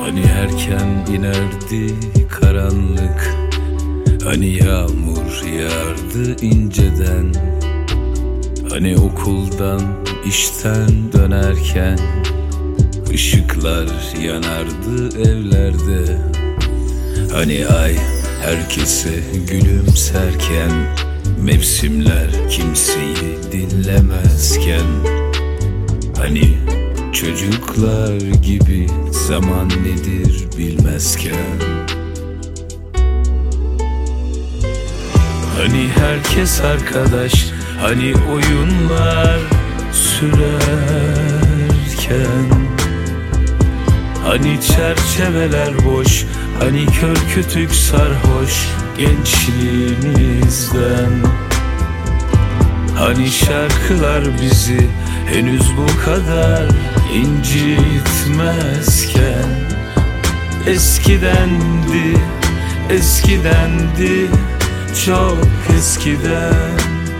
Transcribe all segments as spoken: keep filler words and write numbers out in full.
Hani erken inerdi karanlık, hani yağmur yağardı inceden, hani okuldan işten dönerken ışıklar yanardı evlerde, hani ay herkese gülümserken, mevsimler kimseyi dinlemezken, hani çocuklar gibi zaman nedir bilmezken, hani herkes arkadaş, hani oyunlar sürerken, hani çerçeveler boş, hani kör kütük sarhoş gençliğimizden, hani şarkılar bizi henüz bu kadar incitmezken, eskidendi, eskidendi, çok eskiden.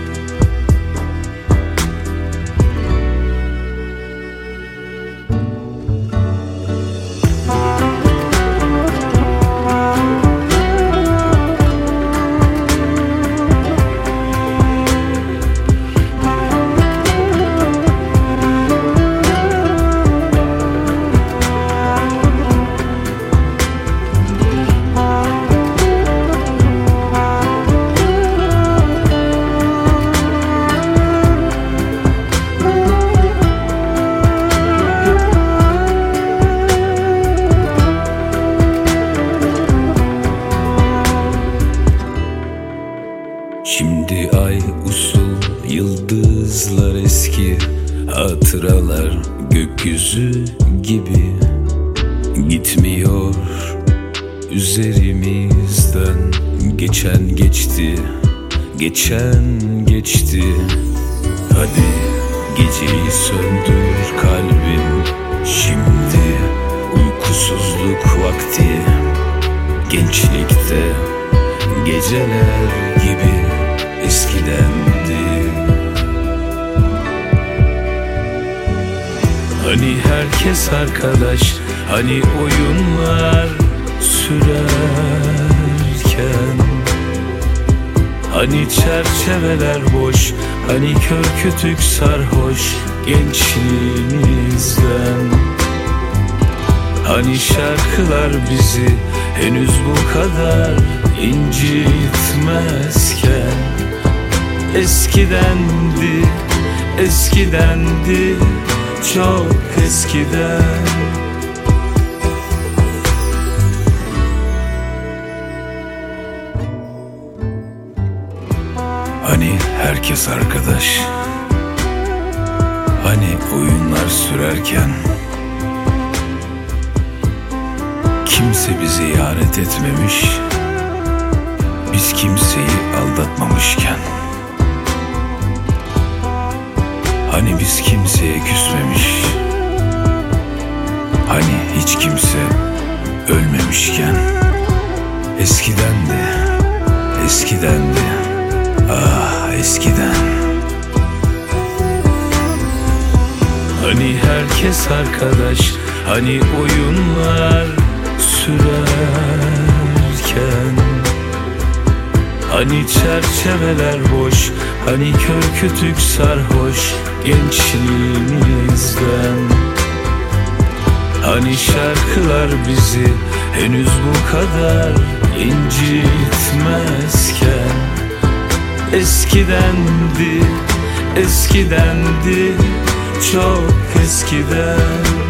Şimdi ay usul, yıldızlar eski, hatıralar gökyüzü gibi gitmiyor üzerimizden. Geçen geçti, geçen geçti. Hadi geceyi söndür kalbim, şimdi uykusuzluk vakti. Gençlikte geceler gibi eskidendi. Hani herkes arkadaş, hani oyunlar sürerken, hani çerçeveler boş, hani kör kütük sarhoş gençliğimizden, hani şarkılar bizi henüz bu kadar incitmezken, eskidendi, eskidendi, çok eskiden. Hani herkes arkadaş, hani oyunlar sürerken, kimse bizi ihanet etmemiş, biz kimseyi aldatmamışken, hani biz kimseye küsmemiş, hani hiç kimse ölmemişken, eskiden de, eskiden de, ah eskiden. Hani herkes arkadaş, hani oyunlar sürerken, hani çerçeveler boş, hani kör kütük sarhoş gençliğimizden, hani şarkılar bizi henüz bu kadar incitmezken, eskidendi, eskidendi, çok eskiden.